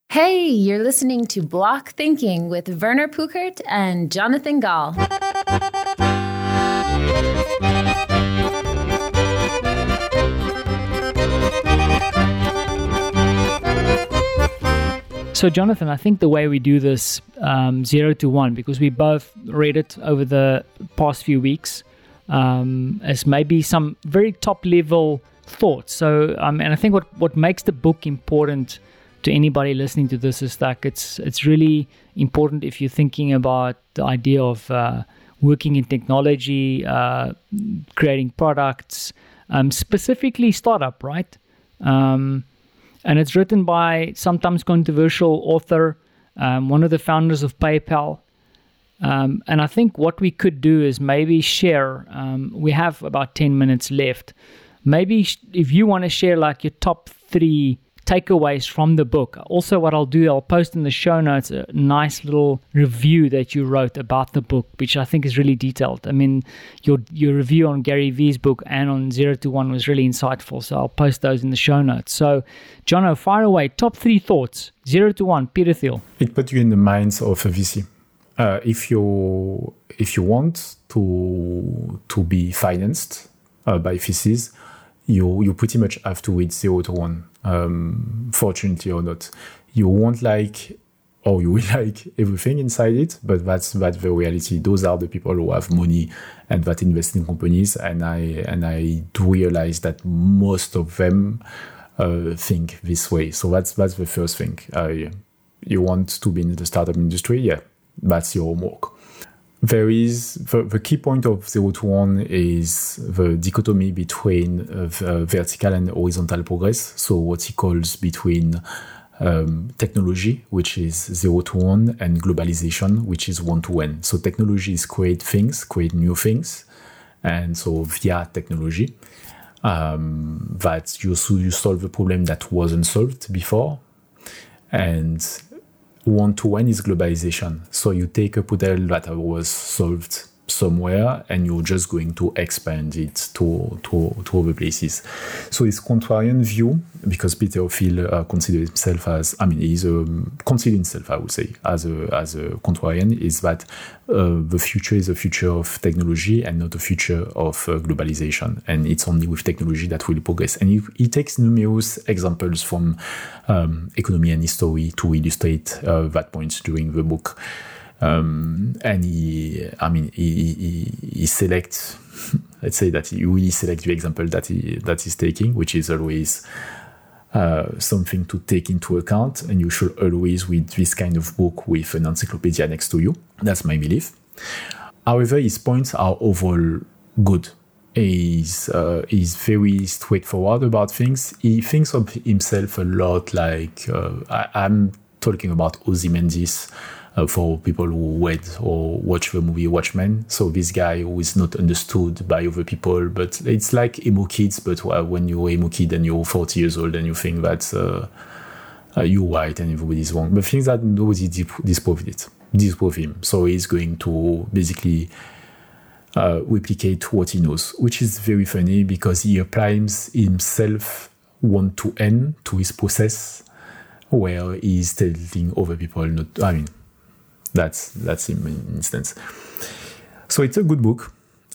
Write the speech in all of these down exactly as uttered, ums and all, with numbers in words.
Hey, you're listening to Block Thinking with Werner Pukert and Jonathan Gall. So, Jonathan, I think the way we do this um, zero to one, because we both read it over the past few weeks, um, as maybe some very top level thoughts. So, um, and I think what, what makes the book important to anybody listening to this is that it's it's really important if you're thinking about the idea of uh, working in technology, uh, creating products, um, specifically startup, right? Um, and it's written by sometimes controversial author, um, one of the founders of PayPal. Um, and I think what we could do is maybe share, um, we have about ten minutes left. Maybe sh- if you want to share like your top three takeaways from the book. Also, what I'll do, I'll post in the show notes a nice little review that you wrote about the book, which I think is really detailed. I mean, your your review on Gary Vee's book and on Zero to One was really insightful, so I'll post those in the show notes. So, Jono, fire away. Top three thoughts. Zero to One, Peter Thiel. It puts you in the minds of a V C. Uh, if you if you want to to be financed uh, by V Cs, you you pretty much have to read Zero to One. Um, fortunately or not, you won't like, or you will like everything inside it, but that's that's the reality. Those are the people who have money and that invest in companies, and I and I do realize that most of them uh, think this way. So that's that's the first thing. Uh, you want to be in the startup industry, yeah, that's your homework. There is the, the key point of Zero to One is the dichotomy between uh, the vertical and horizontal progress. So what he calls between um, technology, which is Zero to One, and globalization, which is one to one. So technology is create things, create new things, and so via technology, um, that you you solve a problem that wasn't solved before, and one-to-one is globalization. So you take a model that was solved somewhere and you're just going to expand it to, to, to other places. So his contrarian view, because Peter Thiel uh, considers himself as, I mean, he's a, consider himself, I would say, as a, as a contrarian, is that uh, the future is a future of technology and not a future of uh, globalization. And it's only with technology that will progress. And he, he takes numerous examples from um, economy and history to illustrate uh, that point during the book. Um, and he, I mean, he, he, he selects, let's say that he really selects the example that he, that he's taking, which is always uh, something to take into account. And you should always read this kind of book with an encyclopedia next to you. That's my belief. However, his points are overall good. He's, uh, he's very straightforward about things. He thinks of himself a lot like, uh, I, I'm talking about Ozymandias, Uh, for people who read or watch the movie Watchmen. So this guy who is not understood by other people, but it's like emo kids, but uh, when you're emo kid and you're forty years old and you think that uh, uh, you're white and everybody's wrong. But things that nobody disprove it, disprove him. So he's going to basically uh, replicate what he knows, which is very funny because he applies himself one to N to his process, where he's telling other people not, I mean, That's that's in an instance. So it's a good book.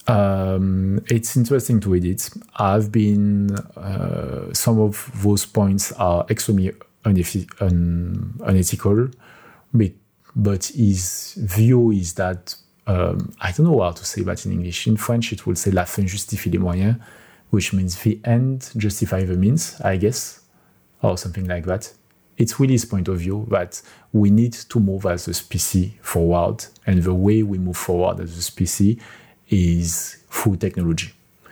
Um, it's interesting to read it. I've been uh, some of those points are extremely uneth- un- unethical, but, but his view is that um, I don't know how to say that in English. In French, it will say "la fin justifie les moyens," which means the end justify the means, I guess, or something like that. It's really his point of view that we need to move as a species forward, and the way we move forward as a species is through technology.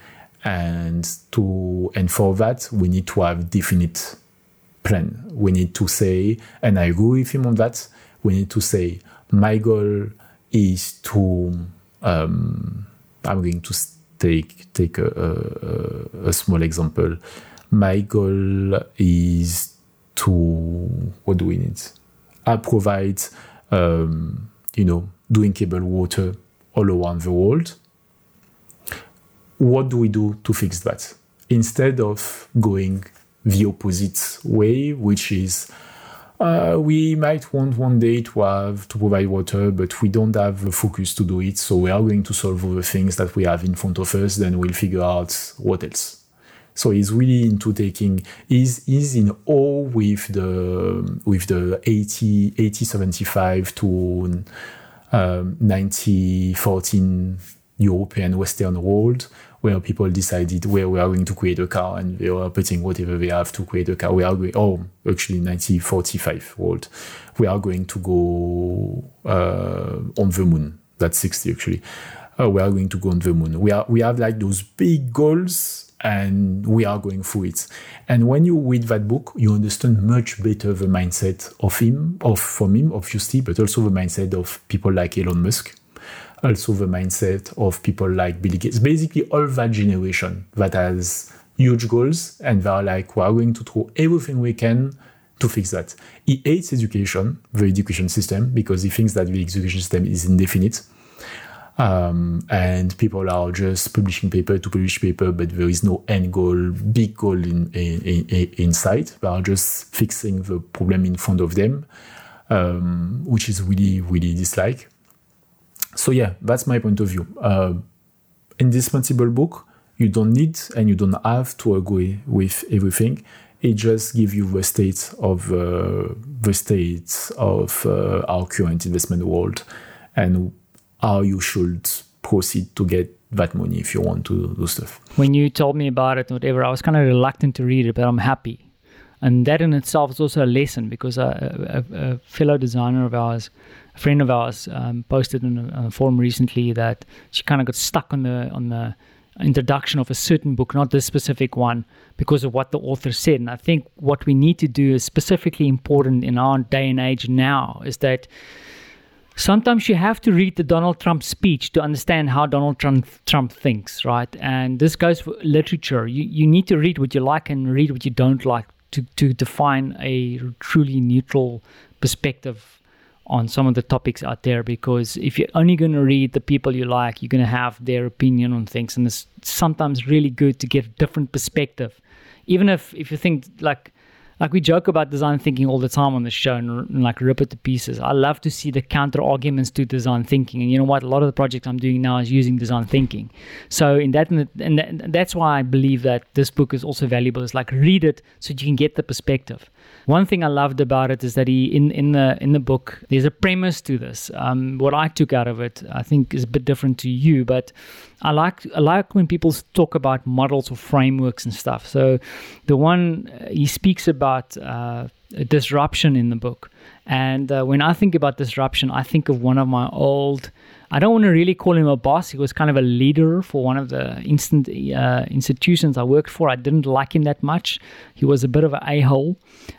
And to and for that, we need to have definite plan. We need to say, and I agree with him on that, we need to say, my goal is to, um, I'm going to take, take a, a, a small example. My goal is to, what do we need? I provide, um, you know, drinkable water all around the world. What do we do to fix that? Instead of going the opposite way, which is uh, we might want one day to have to provide water, but we don't have the focus to do it. So we are going to solve all the things that we have in front of us. Then we'll figure out what else. So he's really into taking. He's, he's in awe with the with the eighty, eighty seventy-five to um, ninety fourteen European Western world, where people decided where we are going to create a car, and they are putting whatever they have to create a car. We are going, oh, actually nineteen forty-five world. We are going to go uh, on the moon. That's sixty actually. Uh, we are going to go on the moon. We are we have like those big goals, and we are going through it. And when you read that book, you understand much better the mindset of him, of from him, obviously, but also the mindset of people like Elon Musk. Also the mindset of people like Bill Gates, basically all that generation that has huge goals, and they're like, we are going to throw everything we can to fix that. He hates education, the education system, because he thinks that the education system is indefinite. Um, and people are just publishing paper to publish paper, but there is no end goal, big goal in, in, in, in sight. They are just fixing the problem in front of them, um, which is really, really dislike. So yeah, that's my point of view. Uh, indispensable book. You don't need and you don't have to agree with everything. It just gives you the state of uh, the state of uh, our current investment world and how you should proceed to get that money if you want to do stuff. When you told me about it, whatever, I was kind of reluctant to read it, but I'm happy. And that in itself is also a lesson, because a, a, a fellow designer of ours, a friend of ours, um, posted in a, a forum recently that she kind of got stuck on the on the introduction of a certain book, not this specific one, because of what the author said. And I think what we need to do is specifically important in our day and age now is that sometimes you have to read the Donald Trump speech to understand how Donald Trump, Trump thinks, right? And this goes for literature. You you need to read what you like and read what you don't like to, to define a truly neutral perspective on some of the topics out there, because if you're only going to read the people you like, you're going to have their opinion on things, and it's sometimes really good to get a different perspective. Even if, if you think, like like we joke about design thinking all the time on the show and, and like rip it to pieces. I love to see the counter arguments to design thinking, and you know what, a lot of the projects I'm doing now is using design thinking. So in that, and that, that's why I believe that this book is also valuable. It's like, read it so you can get the perspective. One thing I loved about it is that he in, in the in the book, there's a premise to this. Um, what I took out of it, I think, is a bit different to you, but I like I like when people talk about models or frameworks and stuff. So the one uh, he speaks about uh, disruption in the book, and uh, when I think about disruption, I think of one of my old. I don't want to really call him a boss. He was kind of a leader for one of the instant uh, institutions I worked for. I didn't like him that much. He was a bit of an a-hole.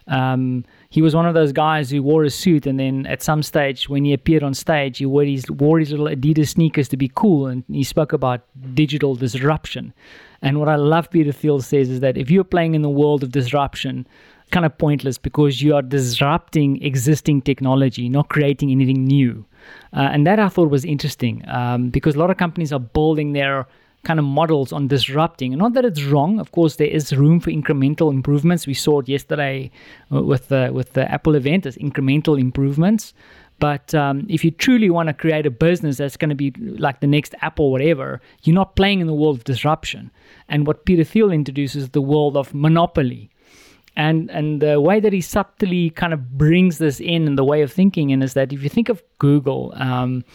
Um, he was one of those guys who wore a suit, and then at some stage when he appeared on stage, he wore his, wore his little Adidas sneakers to be cool, and he spoke about digital disruption. And what I love Peter Thiel says is that if you're playing in the world of disruption, kind of pointless, because you are disrupting existing technology, not creating anything new. Uh, and that I thought was interesting, um, because a lot of companies are building their kind of models on disrupting. And not that it's wrong. Of course, there is room for incremental improvements. We saw it yesterday with the, with the Apple event as incremental improvements. But um, if you truly want to create a business that's going to be like the next Apple, whatever, you're not playing in the world of disruption. And what Peter Thiel introduces is the world of monopoly. And and the way that he subtly kind of brings this in and the way of thinking in is that if you think of Google, um,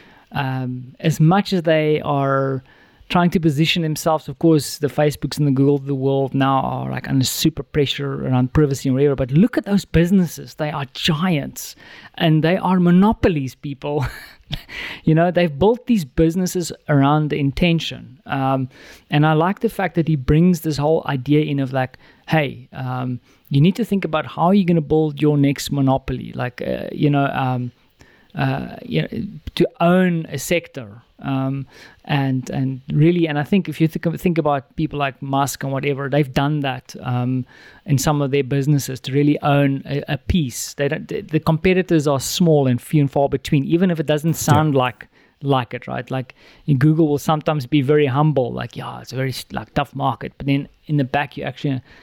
um, as much as they are trying to position themselves, of course, the Facebooks and the Google of the world now are like under super pressure around privacy and whatever. But look at those businesses. They are giants and they are monopolies, people. You know, they've built these businesses around the intention. Um, and I like the fact that he brings this whole idea in of like, hey, um, you need to think about how you're going to build your next monopoly. Like, uh, you know, um, uh, you know, to own a sector. Um, and and really, and I think if you think, think about people like Musk and whatever, they've done that um, in some of their businesses to really own a, a piece. They don't, the competitors are small and few and far between, even if it doesn't sound yeah. like like it, right? Like Google will sometimes be very humble, like, yeah, it's a very like tough market, but then in the back you actually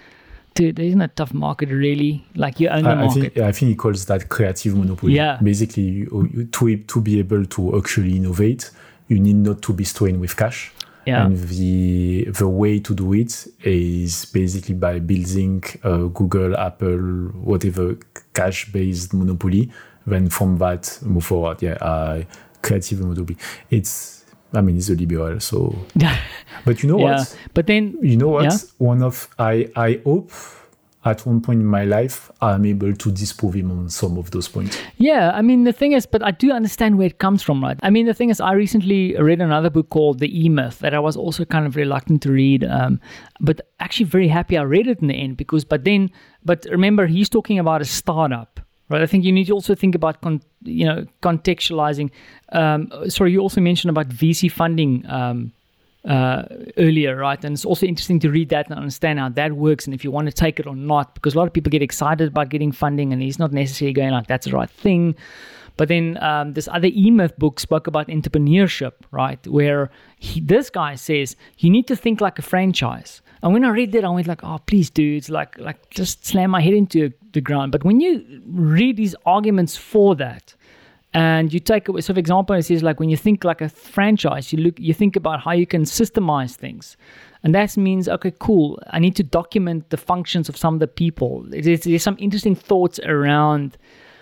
dude, isn't a tough market really? Like you own the I, I market. think I think he calls that creative monopoly. Yeah. Basically, you, you, to to be able to actually innovate, you need not to be strained with cash. Yeah. And the the way to do it is basically by building a Google, Apple, whatever cash-based monopoly. Then from that, move forward. Yeah, uh, creative monopoly. It's, I mean, it's a liberal. So, but you know yeah. what? But then, You know what? Yeah. One of I I hope at one point in my life I'm able to disprove him on some of those points. yeah, I mean, the thing is, but I do understand where it comes from, right? I mean, the thing is, I recently read another book called The E-Myth that I was also kind of reluctant to read, um, but actually very happy I read it in the end because, but then, but remember, he's talking about a startup, right? I think you need to also think about, con- you know, contextualizing. Um, sorry, you also mentioned about V C funding um, uh, earlier, right? And it's also interesting to read that and understand how that works and if you want to take it or not, because a lot of people get excited about getting funding and he's not necessarily going like, that's the right thing. But then um, this other E-Myth book spoke about entrepreneurship, right? Where he, this guy says, you need to think like a franchise. And when I read that, I went like, oh, please, dudes, like, like just slam my head into the ground. But when you read these arguments for that, and you take away, so for example, it says like when you think like a franchise, you look, you think about how you can systemize things. And that means, okay, cool, I need to document the functions of some of the people. There's, there's some interesting thoughts around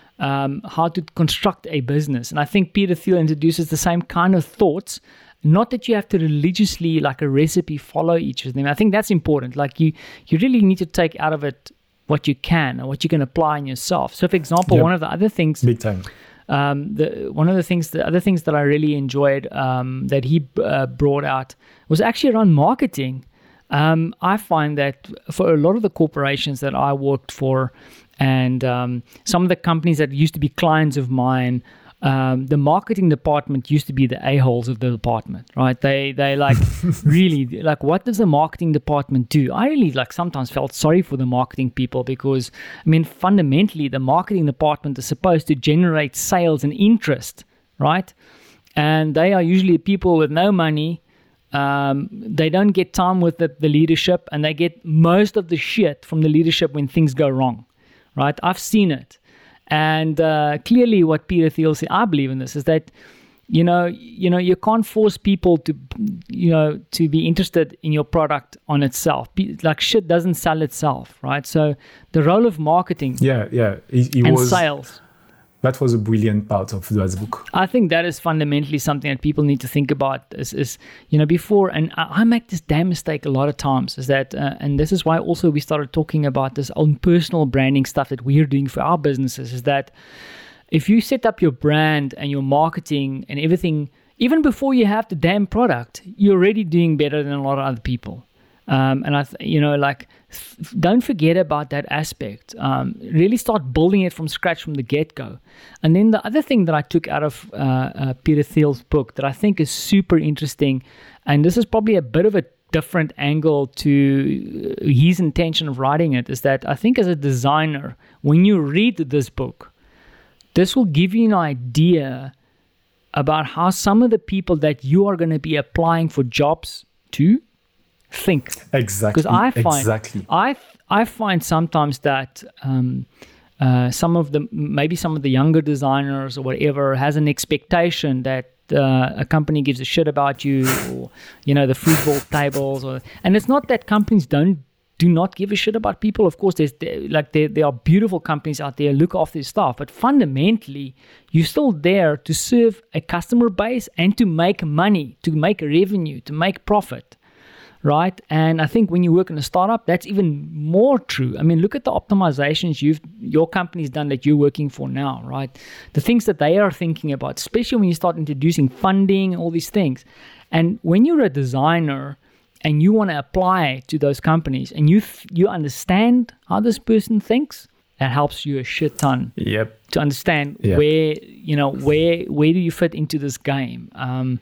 um, how to construct a business. And I think Peter Thiel introduces the same kind of thoughts. Not that you have to religiously, like a recipe, follow each of them. I think that's important. Like you, you really need to take out of it what you can and what you can apply in yourself. So for example, Yep. one of the other things... Big time. Um, the one of the things, the other things that I really enjoyed um, that he uh, brought out was actually around marketing. Um, I find that for a lot of the corporations that I worked for, and um, some of the companies that used to be clients of mine, um, the marketing department used to be the a-holes of the department, right? They they like really like, what does the marketing department do? I really like sometimes felt sorry for the marketing people because I mean fundamentally the marketing department is supposed to generate sales and interest, right? And they are usually people with no money. Um, they don't get time with the, the leadership, and they get most of the shit from the leadership when things go wrong, right? I've seen it. And uh, clearly what Peter Thiel said, I believe in this, is that, you know, you know, you can't force people to, you know, to be interested in your product on itself. Like shit doesn't sell itself, right? So the role of marketing Yeah, yeah. He, he and was, sales, that was a brilliant part of that book. I think that is fundamentally something that people need to think about is, is you know, before, and I, I make this damn mistake a lot of times, is that, uh, and this is why also we started talking about this own personal branding stuff that we're doing for our businesses, is that if you set up your brand and your marketing and everything, even before you have the damn product, you're already doing better than a lot of other people. Um, and I, th- you know, like, f- don't forget about that aspect. Um, really start building it from scratch from the get-go. And then the other thing that I took out of uh, uh, Peter Thiel's book that I think is super interesting, and this is probably a bit of a different angle to his intention of writing it, is that I think as a designer, when you read this book, this will give you an idea about how some of the people that you are going to be applying for jobs to think. Exactly. Because I find exactly. I I find sometimes that um, uh, some of the maybe some of the younger designers or whatever has an expectation that uh, a company gives a shit about you, or you know, the football tables, or and it's not that companies don't do not give a shit about people. Of course, there's there, like there there are beautiful companies out there look after their staff, but fundamentally, you're still there to serve a customer base and to make money, to make revenue, to make profit. Right. And I think when you work in a startup, that's even more true. I mean, look at the optimizations you've your company's done that you're working for now, right? The things that they are thinking about, especially when you start introducing funding and all these things. And when you're a designer and you want to apply to those companies and you th- you understand how this person thinks, that helps you a shit ton. Yep. To understand Yep. where, you know, where where do you fit into this game? Um,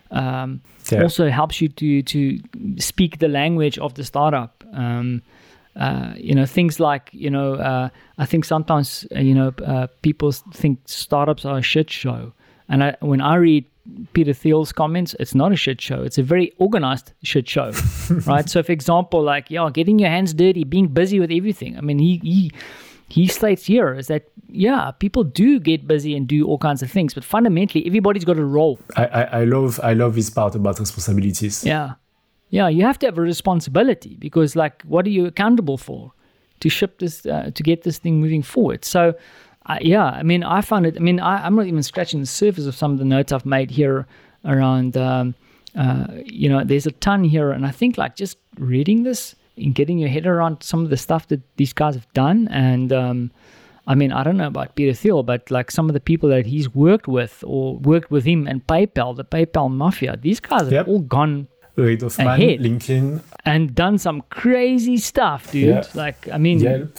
um, Yeah. Also helps you to to speak the language of the startup. Um, uh, you know, things like, you know, uh, I think sometimes, uh, you know, uh, people think startups are a shit show. And I, when I read Peter Thiel's comments, it's not a shit show. It's a very organized shit show, right? So, for example, like, yeah, getting your hands dirty, being busy with everything. I mean, he he he states here is that, yeah, people do get busy and do all kinds of things, but fundamentally, everybody's got a role. I, I, I love I love this part about responsibilities. Yeah. Yeah, you have to have a responsibility because, like, what are you accountable for? To ship this, uh, to get this thing moving forward. So, uh, yeah, I mean, I found it, I mean, I, I'm not even scratching the surface of some of the notes I've made here around, um, uh, you know, there's a ton here. And I think, like, just reading this and getting your head around some of the stuff that these guys have done. And, um, I mean, I don't know about Peter Thiel, but, like, some of the people that he's worked with or worked with him and PayPal, the PayPal mafia, these guys have yep. all gone Reid Hoffman, ahead. LinkedIn, and done some crazy stuff, dude. Yeah. Like, I mean, Yelp.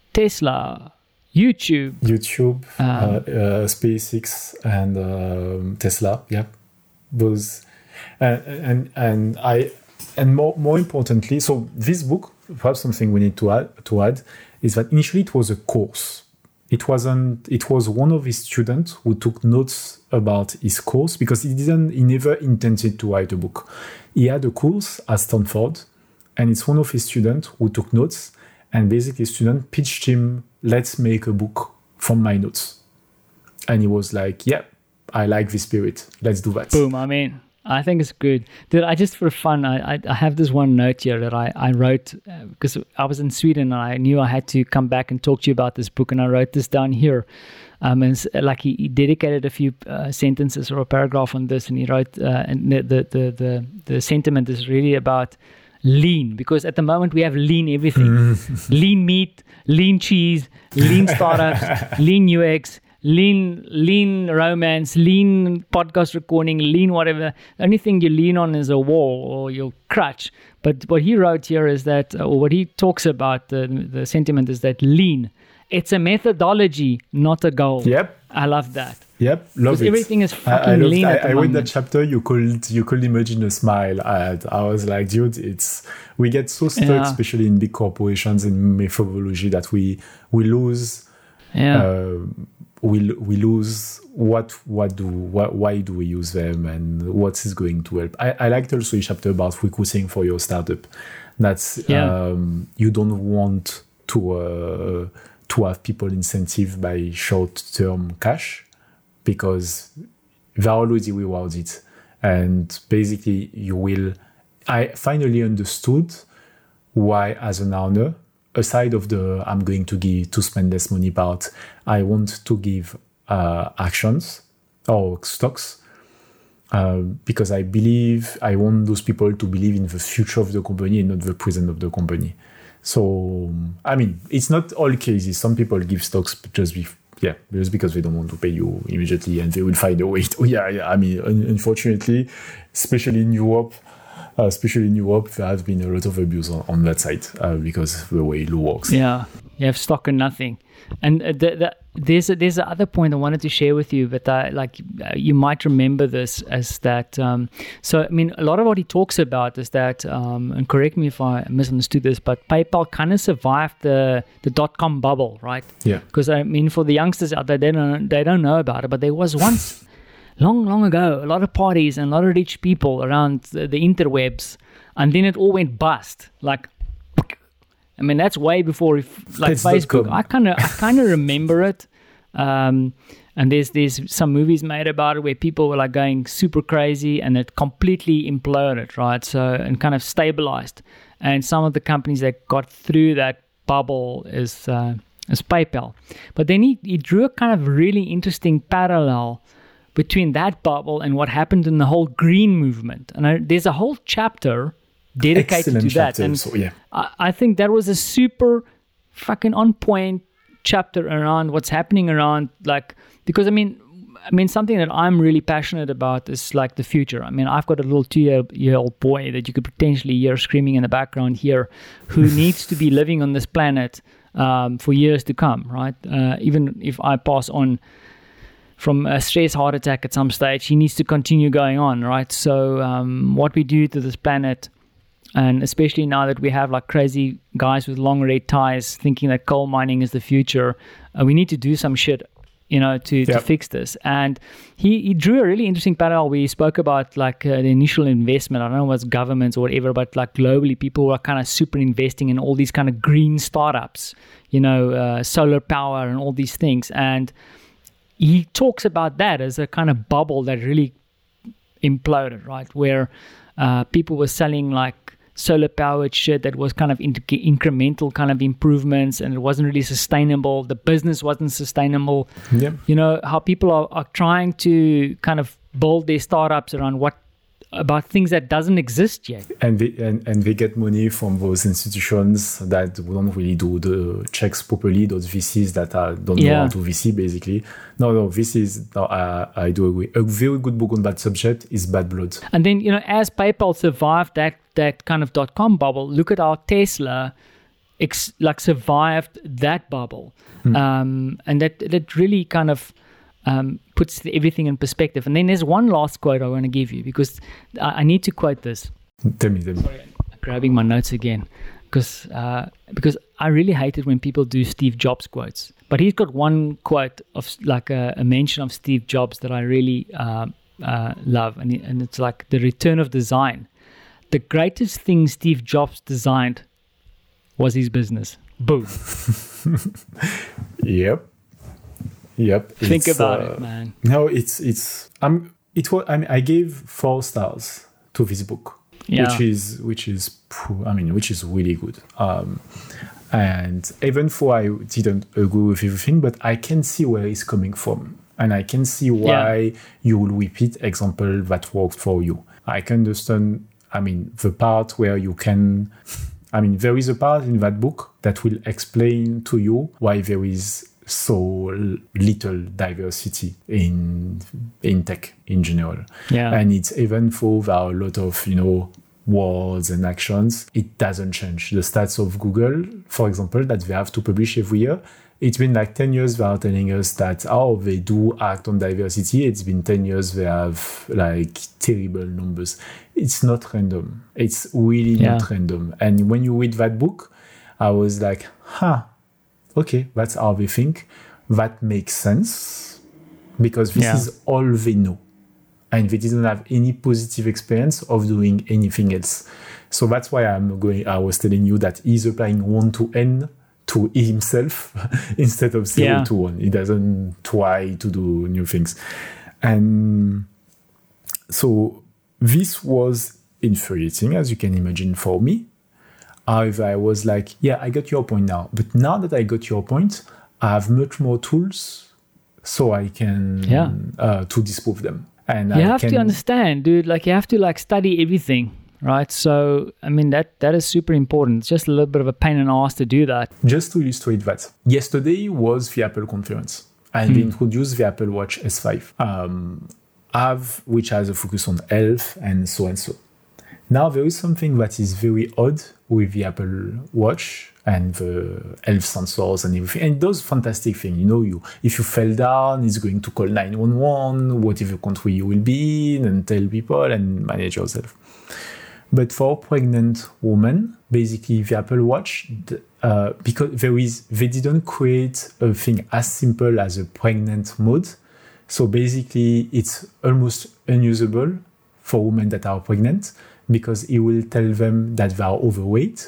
Tesla, YouTube, YouTube, um, uh, uh, SpaceX, and um, Tesla. Yeah, those, and and and I, and more more importantly, so this book, perhaps something we need to add to add is that initially it was a course. It wasn't. It was one of his students who took notes about his course because he didn't. He never intended to write a book. He had a course at Stanford, and it's one of his students who took notes. And basically, the student pitched him, "Let's make a book from my notes." And he was like, "Yeah, I like this spirit. Let's do that." Boom. I mean, I think it's good. Dude, I just for fun, I I, I have this one note here that I, I wrote uh, because I was in Sweden and I knew I had to come back and talk to you about this book, and I wrote this down here. Um, and like he, he dedicated a few uh, sentences or a paragraph on this, and he wrote, uh, and the, the the the the sentiment is really about lean, because at the moment we have lean everything, lean meat, lean cheese, lean startups, lean U X. Lean, lean romance, lean podcast recording, lean whatever. The only thing you lean on is a wall or your crutch. But what he wrote here is that, or what he talks about, the the sentiment is that lean, it's a methodology, not a goal. Yep. I love that. Yep, love it. Everything is fucking I, I lean loved, at the I, I moment. read that chapter. You could you could imagine a smile. I, I was like, dude, it's we get so stuck, Yeah. especially in big corporations, in methodology that we we lose. Yeah. Uh, we we lose what what do what, why do we use them and what is going to help. I, I liked also a chapter about recruiting for your startup. That's Yeah. um, you don't want to uh, to have people incentive by short term cash because they're already rewarded, and basically you will. I finally understood why, as an owner, aside of the I'm going to give to spend less money part, I want to give uh, actions or stocks uh, because I believe I want those people to believe in the future of the company and not the present of the company. So I mean, it's not all cases. Some people give stocks just be, yeah, just because they don't want to pay you immediately, and they will find a way. To, yeah, yeah. I mean, un- unfortunately, especially in Europe. Uh, especially in Europe, there has been a lot of abuse on, on that side uh, because of the way law works. Yeah, you have stock and nothing. And uh, the, the, there's a, there's another point I wanted to share with you, but I, like uh, you might remember this as that. Um, so I mean, a lot of what he talks about is that, um, and correct me if I misunderstood this, but PayPal kind of survived the the dot com bubble, right? Yeah. Because I mean, for the youngsters out there, they don't they don't know about it, but there was once. Long, long ago, a lot of parties and a lot of rich people around the, the interwebs, and then it all went bust. Like, I mean, that's way before like It's Facebook. .com. I kind of, I kind of remember it. Um, and there's there's some movies made about it where people were like going super crazy, and it completely imploded, right? So and kind of stabilized. And some of the companies that got through that bubble is uh, is PayPal. But then he he drew a kind of really interesting parallel between that bubble and what happened in the whole green movement. And I, there's a whole chapter dedicated Excellent to that. chapter, And so, yeah. I, I think that was a super fucking on point chapter around what's happening around, like, because I mean, I mean, something that I'm really passionate about is like the future. I mean, I've got a little two-year-old boy that you could potentially hear screaming in the background here, who needs to be living on this planet um, for years to come, right? Uh, even if I pass on from a stress heart attack at some stage, he needs to continue going on, right? So um, what we do to this planet, and especially now that we have like crazy guys with long red ties thinking that coal mining is the future, uh, we need to do some shit you know, to, Yep. to fix this. And he, he drew a really interesting parallel where he spoke about like uh, the initial investment. I don't know what's governments or whatever, but like globally, people are kind of super investing in all these kind of green startups, you know, uh, solar power and all these things. And he talks about that as a kind of bubble that really imploded, right? Where uh, people were selling like solar powered shit that was kind of in- incremental kind of improvements, and it wasn't really sustainable. The business wasn't sustainable. Yeah. You know, how people are, are trying to kind of build their startups around what about things that doesn't exist yet. And they, and, and they get money from those institutions that don't really do the checks properly, those V Cs that are, don't know Yeah. how to V C, basically. No, no, V Cs, no, I, I do agree. A very good book on that subject is Bad Blood. And then, you know, as PayPal survived that that kind of dot-com bubble, look at how Tesla ex- like survived that bubble. Mm. Um, and that, that really kind of um, puts everything in perspective. And then there's one last quote I want to give you, because I, I need to quote this. Tell me, tell me. Sorry, I'm grabbing my notes again, because uh, because I really hate it when people do Steve Jobs quotes. But he's got one quote of like a, a mention of Steve Jobs that I really uh, uh, love, and and it's like the return of design. The greatest thing Steve Jobs designed was his business. Boom. Yep. Yep. Think It's, about uh, it, man. No, it's it's um it was I mean I gave four stars to this book, Yeah. which is which is pr- I mean which is really good. Um, and even though I didn't agree with everything, but I can see where it's coming from, and I can see why Yeah. you will repeat example that worked for you. I can understand. I mean the part where you can. I mean there is a part in that book that will explain to you why there is so little diversity in in tech in general. Yeah. And it's even though there are a lot of, you know, words and actions, it doesn't change. The stats of Google, for example, that they have to publish every year, it's been like ten years they are telling us that, oh, they do act on diversity. It's been ten years they have like terrible numbers. It's not random. It's really Yeah. not random. And when you read that book, I was like, huh, okay, that's how they think. That makes sense, because this Yeah. is all they know. And they didn't have any positive experience of doing anything else. So that's why I'm going, I was telling you that he's applying one to N to himself instead of zero Yeah. to one. He doesn't try to do new things. And so this was infuriating, as you can imagine, for me. However, I was like, yeah, I got your point now. But now that I got your point, I have much more tools so I can Yeah. uh, to disprove them. And You I have can, to understand, dude, like you have to like study everything, right? So, I mean, that that is super important. It's just a little bit of a pain in the ass to do that. Just to illustrate that, yesterday was the Apple conference, and they introduced the Apple Watch S five, um, have, which has a focus on health and so and so. Now, there is something that is very odd with the Apple Watch and the health sensors and everything. And it does fantastic thing. You know, you if you fell down, it's going to call nine one one, whatever country you will be in, and tell people and manage yourself. But for pregnant women, basically the Apple Watch, uh, because there is, they didn't create a thing as simple as a pregnant mode. So basically, it's almost unusable for women that are pregnant, because it will tell them that they are overweight.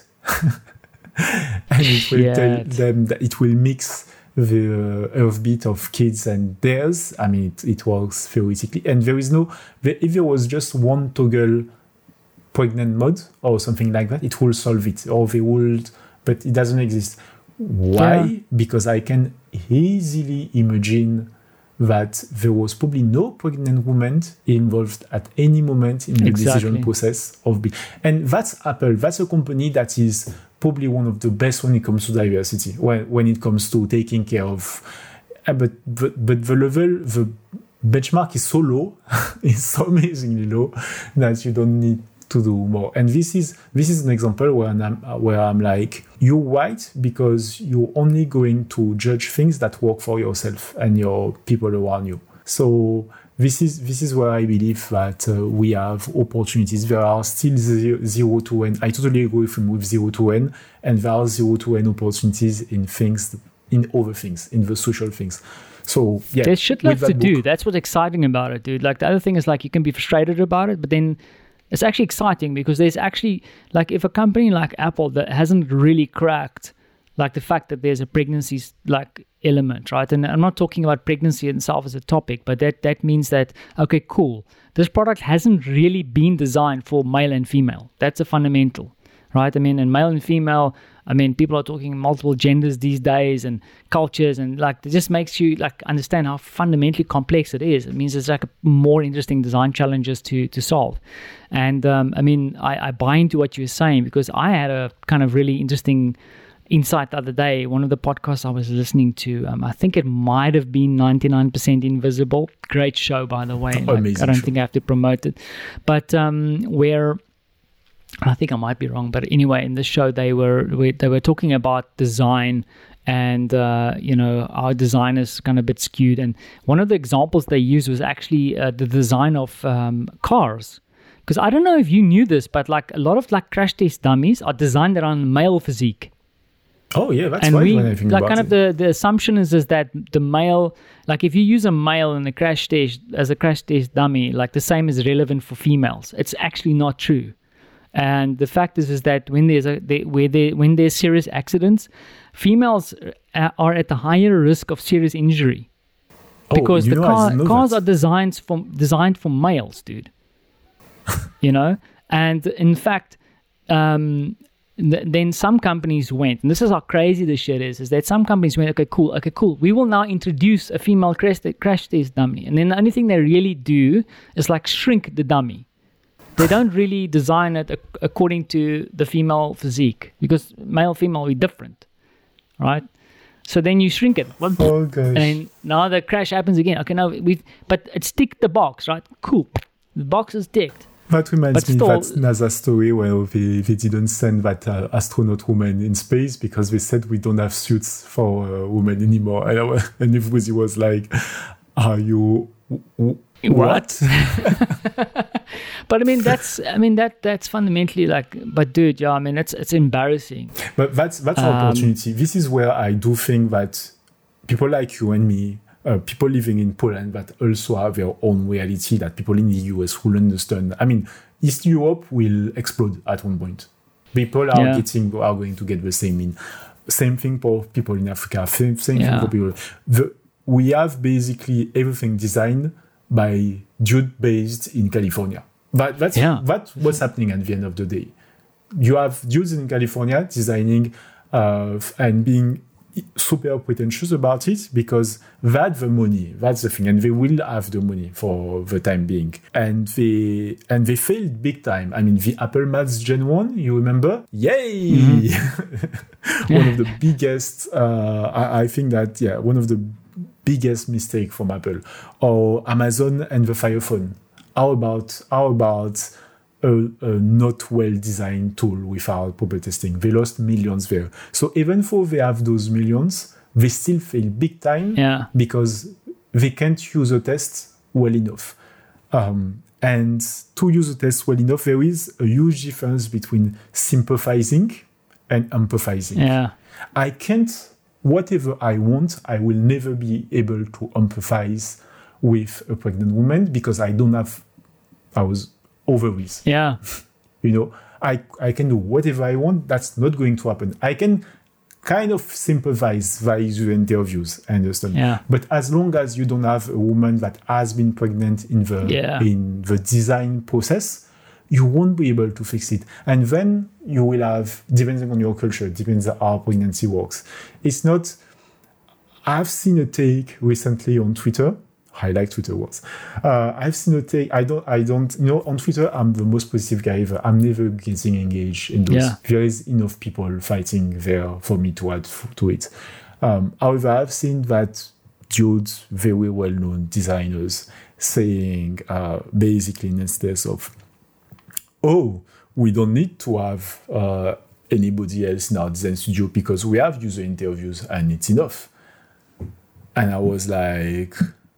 And it will Shit. tell them that it will mix the uh, heartbeat of kids and theirs. I mean, it, it works theoretically. And there is no, if there was just one toggle pregnant mode or something like that, it will solve it. Or they would, but it doesn't exist. Why? Yeah. Because I can easily imagine that there was probably no pregnant woman involved at any moment in the Exactly. decision process of be- and that's Apple. That's a company that is probably one of the best when it comes to diversity, when, when it comes to taking care of uh, but, but but the level, the benchmark is so low, it's so amazingly low, that you don't need to do more. And this is this is an example where I'm where I'm like, you're right, because you're only going to judge things that work for yourself and your people around you. So this is this is where I believe that uh, we have opportunities. There are still zero, zero to n. I totally agree with him with zero to n, and there are zero to n opportunities in things, in other things, in the social things. So yeah, there's shitloads that to do. book- That's what's exciting about it, dude. Like the other thing is like you can be frustrated about it, but then it's actually exciting because there's actually like if a company like Apple that hasn't really cracked like the fact that there's a pregnancy like element, right? And I'm not talking about pregnancy itself as a topic, but that that means that okay, cool. This product hasn't really been designed for male and female. That's a fundamental, right? I mean, and male and female, I mean, people are talking multiple genders these days and cultures, and like it just makes you like understand how fundamentally complex it is. It means there's like a more interesting design challenges to to solve. And um, I mean, I, I buy into what you're saying because I had a kind of really interesting insight the other day. One of the podcasts I was listening to, um, I think it might have been ninety-nine percent Invisible. Great show, by the way. Like, Amazing I don't show. think I have to promote it, but um, where. I think I might be wrong, but anyway, in this show they were they were talking about design, and uh, you know our design is kind of a bit skewed. And one of the examples they used was actually uh, the design of um, cars, because I don't know if you knew this, but like a lot of like crash test dummies are designed around male physique. Oh yeah, that's And right. we when I think like about kind it. of the, the assumption is is that the male, like if you use a male in a crash test as a crash test dummy, like the same is relevant for females. It's actually not true. And the fact is, is that when there's a they, where they, when there's serious accidents, females are at a higher risk of serious injury Oh, because you the know, I car, didn't know cars that. are designed for designed for males, dude. You know, and in fact, um, th- then some companies went, and this is how crazy this shit is: is that some companies went, okay, cool, okay, cool. We will now introduce a female crash, crash test dummy, and then the only thing they really do is like shrink the dummy. They don't really design it ac- according to the female physique because male, female will be different, right? So then you shrink it. Oh gosh. And now the crash happens again. Okay, now we've, but it's ticked the box, right? Cool. The box is ticked. That reminds But me still- that NASA story where they, they didn't send that uh, astronaut woman in space because they said we don't have suits for uh, women anymore. And, I was, and everybody was like, are you... W- what? But I mean, that's I mean that that's fundamentally like. But dude, yeah, I mean, it's it's embarrassing. But that's that's our Um, opportunity. This is where I do think that people like you and me, uh, people living in Poland that also have their own reality, that people in the U S will understand. I mean, East Europe will explode at one point. People are Yeah. getting are going to get the same in. Same thing for people in Africa. Same, same Yeah. thing for people. The, we have basically everything designed by dude based in California. That, that's Yeah. that's what's happening at the end of the day. You have dudes in California designing uh, and being super pretentious about it because that's the money, that's the thing, and they will have the money for the time being. And they and they failed big time. I mean, the Apple Maths Gen one, you remember? Yay! Mm-hmm. One of the biggest. Uh, I, I think that yeah, one of the biggest mistake from Apple or Amazon and the Fire Phone. How about how about a, a not well designed tool without proper testing? They lost millions there. So even though they have those millions, they still fail big time Yeah. because they can't use a test well enough. Um, and to use a test well enough, there is a huge difference between sympathizing and empathizing. Yeah. I can't, whatever I want, I will never be able to empathize with a pregnant woman because I don't have, I was ovaries. Yeah. You know, I, I can do whatever I want. That's not going to happen. I can kind of sympathize via user interviews, I understand. Yeah. But as long as you don't have a woman that has been pregnant in the Yeah. in the design process, you won't be able to fix it. And then you will have, depending on your culture, depends on how pregnancy works. It's not, I've seen a take recently on Twitter. I like Twitter words. Uh, I've seen a take. I don't. I don't. You know, on Twitter, I'm the most positive guy ever. I'm never getting engaged in those. Yeah. There is enough people fighting there for me to add f- to it. Um, however, I've seen that dudes, very well-known designers, saying uh, basically instead of, "Oh, we don't need to have uh, anybody else in our design studio because we have user interviews and it's enough." And I was like,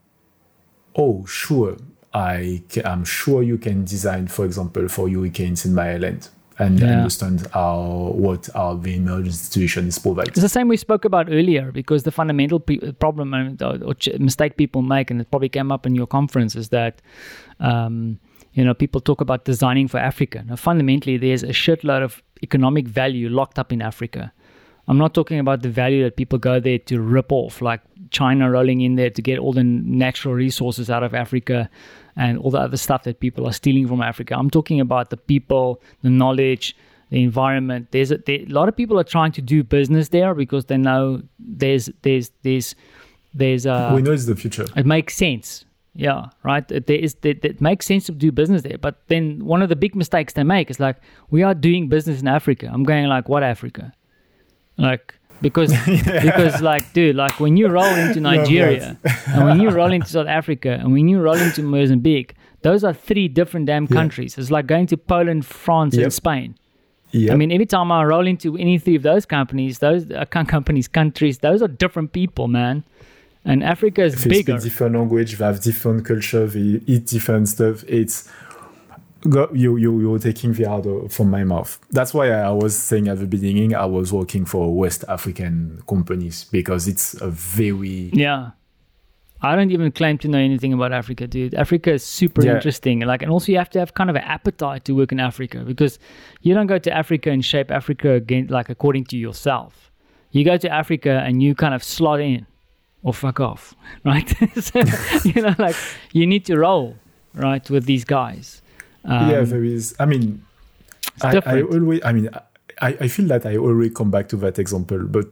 oh, sure, I ca- I'm sure you can design, for example, for hurricanes in my island. and Yeah. understand how what our the emergency situation is providing. It's the same we spoke about earlier, because the fundamental pe- problem and, or, or ch- mistake people make, and it probably came up in your conference, is that um, you know, people talk about designing for Africa. Now, fundamentally, there's a shitload of economic value locked up in Africa. I'm not talking about the value that people go there to rip off, like China rolling in there to get all the natural resources out of Africa and all the other stuff that people are stealing from Africa. I'm talking about the people, the knowledge, the environment. There's a, there, a lot of people are trying to do business there because they know there's there's there's there's a. We know it's the future. It makes sense. Yeah, right. It, there is, it, it makes sense to do business there. But then one of the big mistakes they make is like, we are doing business in Africa. I'm going like, what Africa? Like, because, yeah. because like, dude, like when you roll into Nigeria and when you roll into South Africa and when you roll into Mozambique, those are three different damn yeah. countries. It's like going to Poland, France, yep. and Spain. Yep. I mean, every time I roll into any three of those companies, those uh, companies, countries, those are different people, man. And Africa is they bigger. Speak different language, they have different culture, they eat different stuff. It's you you you're taking the out from my mouth. That's why I was saying at the beginning I was working for West African companies, because it's a very yeah. I don't even claim to know anything about Africa, dude. Africa is super yeah. interesting. Like, and also you have to have kind of an appetite to work in Africa, because you don't go to Africa and shape Africa again, like according to yourself. You go to Africa and you kind of slot in or fuck off, right? So, you know, like you need to roll, right, with these guys. Um, yeah, there is. I mean, I, I always. I mean, I, I feel that I always come back to that example. But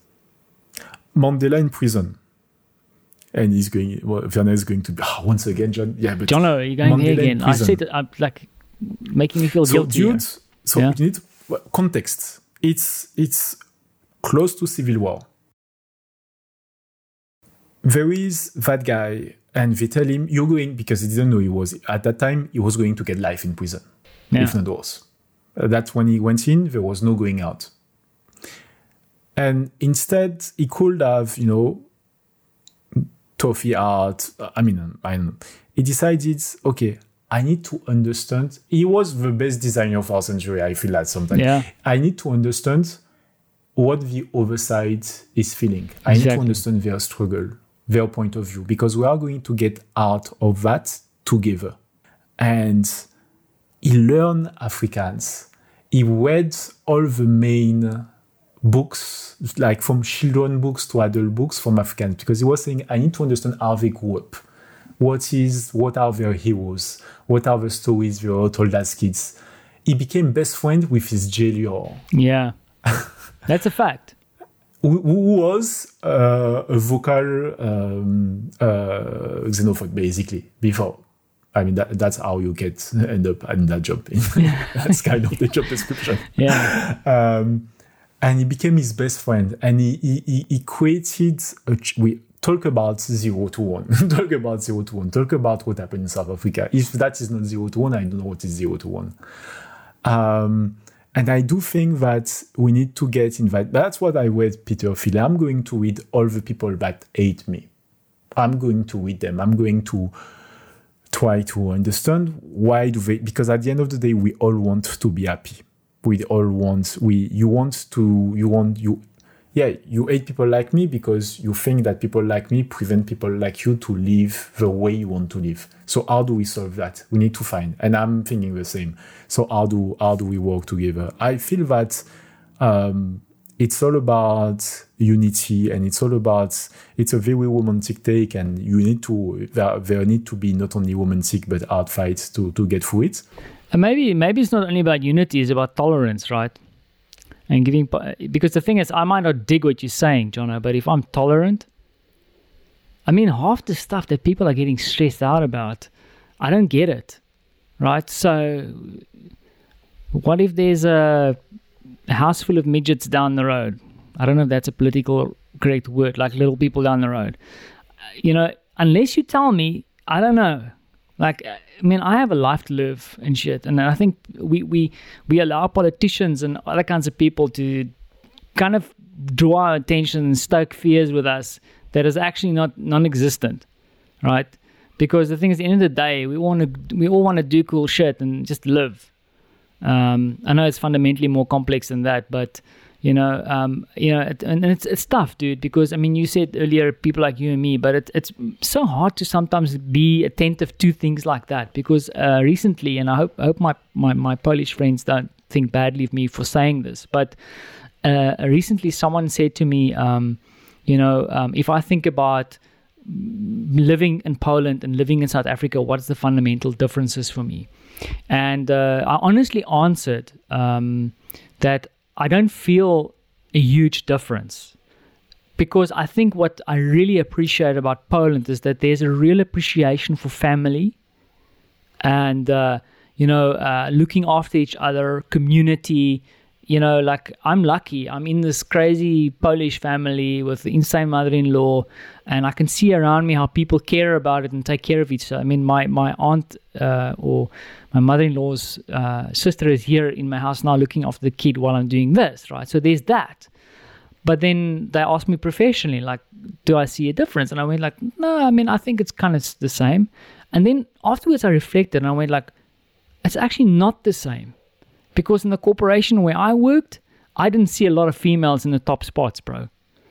Mandela in prison, and he's going. Well, Werner is going to be oh, once again, John. Yeah, but John, are you going Mandela here again? I said that I'm like making me feel so, guilty. Dude, so yeah? you need well, context. It's it's close to civil war. There is that guy, and they tell him, you're going, because he didn't know he was, at that time, he was going to get life in prison, yeah. if not worse. Uh, that's when he went in, there was no going out. And instead, he could have, you know, toffee art, I mean, I don't know. He decided, okay, I need to understand, he was the best designer of our century, I feel that sometimes. Yeah. I need to understand what the other side is feeling. I exactly. need to understand their struggle, their point of view, because we are going to get out of that together. And he learned Afrikaans. He read all the main books, like from children books to adult books from Afrikaans, because he was saying, I need to understand how they grew up. What is, what are their heroes? What are the stories they were told as kids? He became best friend with his jailer. Yeah, that's a fact. Who, who was uh, a vocal um, uh, xenophobe, basically, before. I mean, that, that's how you get end up in that job. That's kind of the job description. Yeah. Um, and he became his best friend. And he he, he created, a, we talk about zero to one. talk about zero to one. Talk about what happened in South Africa. If that is not zero to one, I don't know what is zero to one. Um, And I do think that we need to get invited. That's what I read Peter Thiel. I'm going to read all the people that hate me. I'm going to read them. I'm going to try to understand why do they, because at the end of the day, we all want to be happy. We all want, we, you want to, you want, you, yeah, you hate people like me because you think that people like me prevent people like you to live the way you want to live. So how do we solve that? We need to find, and I'm thinking the same. So how do how do we work together? I feel that um, it's all about unity, and it's all about, it's a very romantic take, and you need to, there, there need to be not only romantic but hard fights to, to get through it. And maybe maybe it's not only about unity, it's about tolerance, right? And giving, because the thing is, I might not dig what you're saying, Jono, but if I'm tolerant, I mean, half the stuff that people are getting stressed out about, I don't get it, right? So what if there's a house full of midgets down the road? I don't know if that's a political correct word, like little people down the road. You know, unless you tell me, I don't know. Like, I mean, I have a life to live and shit. And I think we, we, we allow politicians and other kinds of people to kind of draw our attention and stoke fears with us that is actually not non-existent, right? Because the thing is, at the end of the day, we want to, we all want to do cool shit and just live. Um, I know it's fundamentally more complex than that, but you know, um, you know, it, and it's it's tough, dude. Because I mean, you said earlier, people like you and me, but it, it's so hard to sometimes be attentive to things like that. Because uh, recently, and I hope I hope my, my my Polish friends don't think badly of me for saying this, but uh, recently someone said to me, um, you know, um, if I think about living in Poland and living in South Africa, what's the fundamental differences for me? And uh, I honestly answered um, that I don't feel a huge difference, because I think what I really appreciate about Poland is that there's a real appreciation for family and, uh, you know, uh, looking after each other, community. You know, like I'm lucky. I'm in this crazy Polish family with the insane mother-in-law, and I can see around me how people care about it and take care of each other. I mean, my my aunt uh, or my mother-in-law's uh, sister is here in my house now looking after the kid while I'm doing this, right? So there's that. But then they asked me professionally, like, do I see a difference? And I went like, no, I mean, I think it's kind of the same. And then afterwards I reflected and I went like, it's actually not the same. Because in the corporation where I worked, I didn't see a lot of females in the top spots, bro.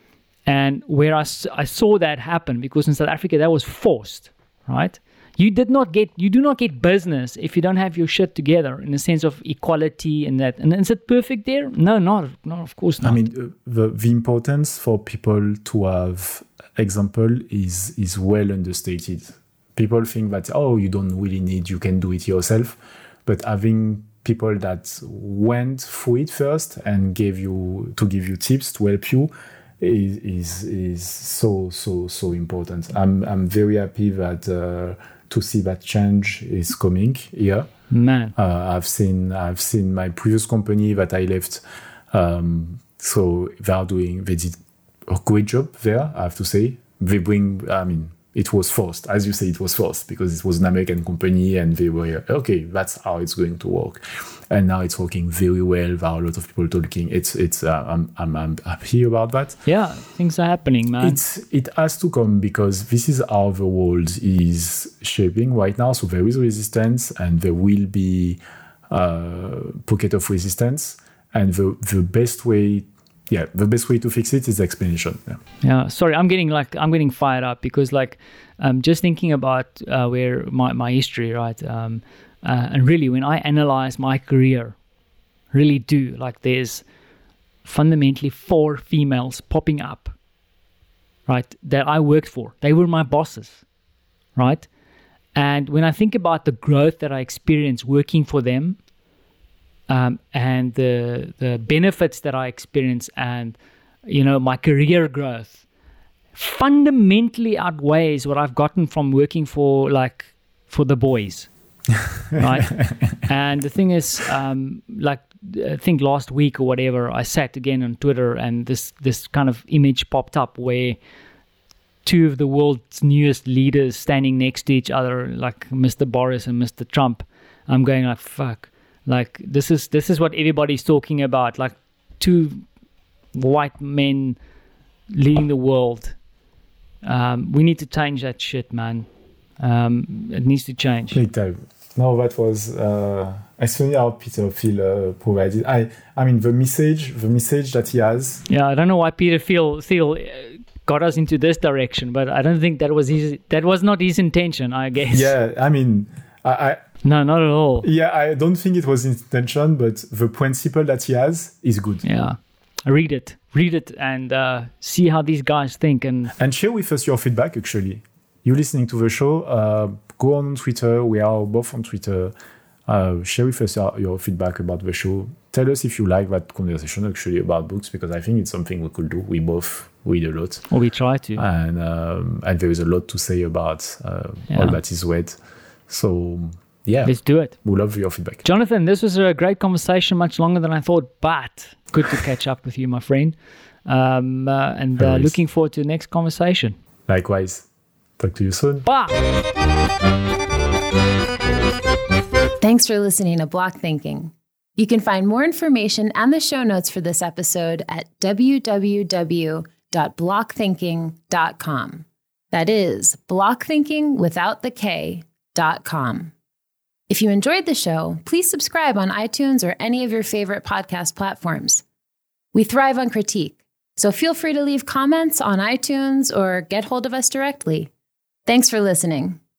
And where I, I saw that happen, because in South Africa, that was forced, right? You did not get, you do not get business if you don't have your shit together in the sense of equality and that. And is it perfect there? No, not, no, of course not. I mean, uh, the, the importance for people to have example is, is well understated. People think that, oh, you don't really need, you can do it yourself. But having people that went through it first and gave you to give you tips to help you is is, is so so so important. I'm I'm very happy that uh, to see that change is coming here. Man, uh, I've seen I've seen my previous company that I left. Um, so they are doing they did a great job there. I have to say they bring. I mean. It was forced, as you say, it was forced because it was an American company and they were, okay, that's how it's going to work. And now it's working very well. There are a lot of people talking. It's, it's, uh, I'm, I'm, I'm happy about that. Yeah, things are happening, man. It's, it has to come because this is how the world is shaping right now. So there is resistance and there will be a pocket of resistance. And the, the best way Yeah, the best way to fix it is explanation. Yeah. Yeah. Sorry, I'm getting like I'm getting fired up because like um, just thinking about uh, where my, my history, right? Um, uh, and really, when I analyze my career, really do like there's fundamentally four females popping up, right? That I worked for. They were my bosses, right? And when I think about the growth that I experienced working for them. Um, and the the benefits that I experience and, you know, my career growth fundamentally outweighs what I've gotten from working for, like, for the boys, right? And the thing is, um, like, I think last week or whatever, I sat again on Twitter and this, this kind of image popped up where two of the world's newest leaders standing next to each other, like Mister Boris and Mister Trump. I'm going like, fuck. Like, this is this is what everybody's talking about. Like, two white men leading the world. Um, we need to change that shit, man. Um, it needs to change. Big time. No, that was... Uh, it's funny how Peter Thiel uh, provided. I I mean, the message, the message that he has... Yeah, I don't know why Peter Thiel, Thiel got us into this direction, but I don't think that was his... That was not his intention, I guess. Yeah, I mean... I, I No, not at all. Yeah, I don't think it was his intention, but the principle that he has is good. Yeah. Read it. Read it and uh, see how these guys think. And and share with us your feedback, actually. You listening to the show, uh, go on Twitter. We are both on Twitter. Uh, share with us your, your feedback about the show. Tell us if you like that conversation, actually, about books, because I think it's something we could do. We both read a lot. Or we try to. And, um, and there is a lot to say about uh, yeah. all that is read. So... yeah, let's do it. We love your feedback. Jonathan, this was a great conversation, much longer than I thought, but good to catch up with you, my friend. Um, uh, and uh, looking forward to the next conversation. Likewise. Talk to you soon. Bye. Thanks for listening to Block Thinking. You can find more information and the show notes for this episode at w w w dot block thinking dot com. That is block thinking without the K dot com. If you enjoyed the show, please subscribe on iTunes or any of your favorite podcast platforms. We thrive on critique, so feel free to leave comments on iTunes or get hold of us directly. Thanks for listening.